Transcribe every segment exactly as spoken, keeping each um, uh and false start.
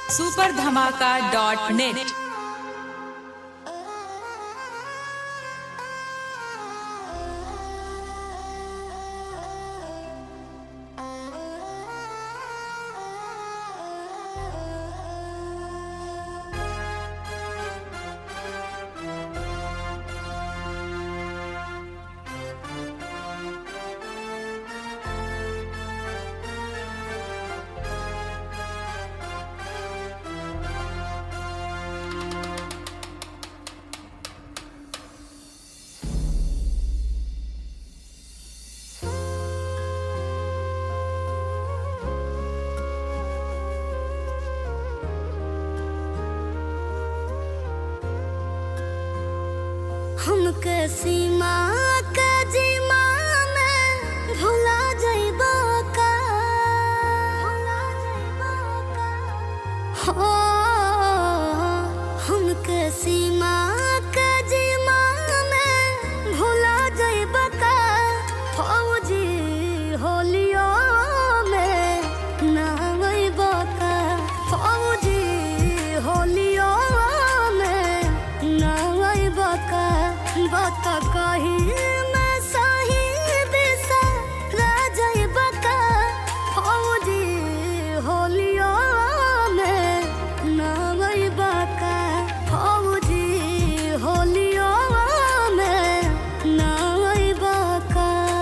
Super धमाका dot net. हमके सीमा के जीमा में भुला जाइबा का हो हमके सीमा के जीमा में भुला जाइबा का फौजी होलियो में ना आइबा का फौजी होलियो में ना आइबा का बात कही मैं सही दिशा राजा बका फौजी होलियो में नावई बका फौजी होलियो में नावई बका।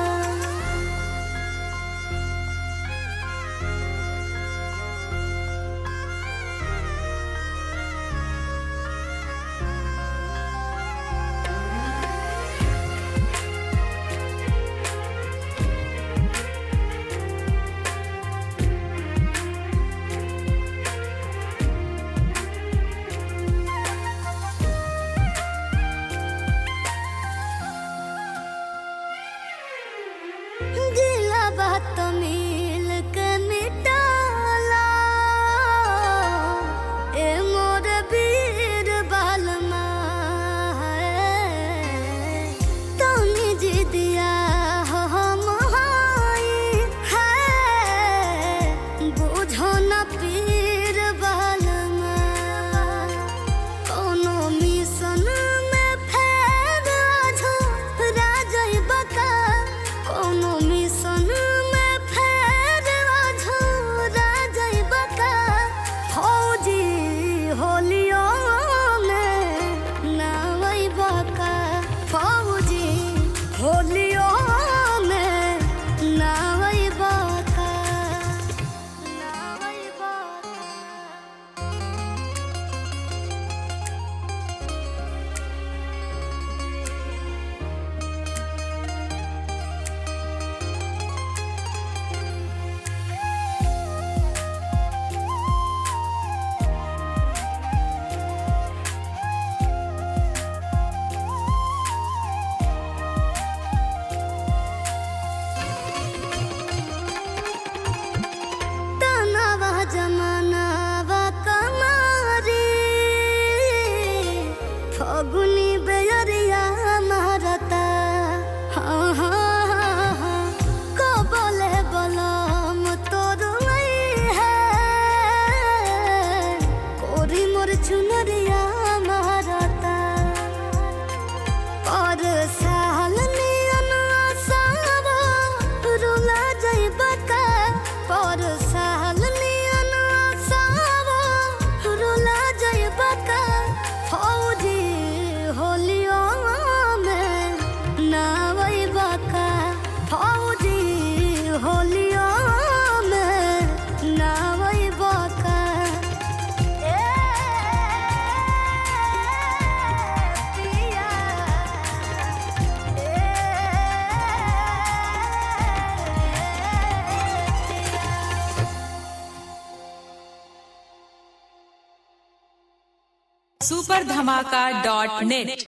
गिला बात मिल के मिटाला ए मोर वीर बालमा तनी जी दिया हम हाई है बुझो न पीर बालमा कोनो मिशन में फेर आझो राजा बका कोनो मिशन में फेर अझूरा जाइबा का फौजी होलियो में ना आइबा का फौजी होलियो में ना आइबा का ना आइबा जमानावा कमारी फगुनी बेयरिया मारता हाँ हाँ हाँ हाँ को बोले बलम तोर है कोरी मोर चुनरिया मारता और साल नियन आसावा रुला जाइबा का पर साल फौजी होलियो में ना आइबा का फौजी होलियो में ना आइबा का ए पिया ए सुपर धमाका डॉट नेट।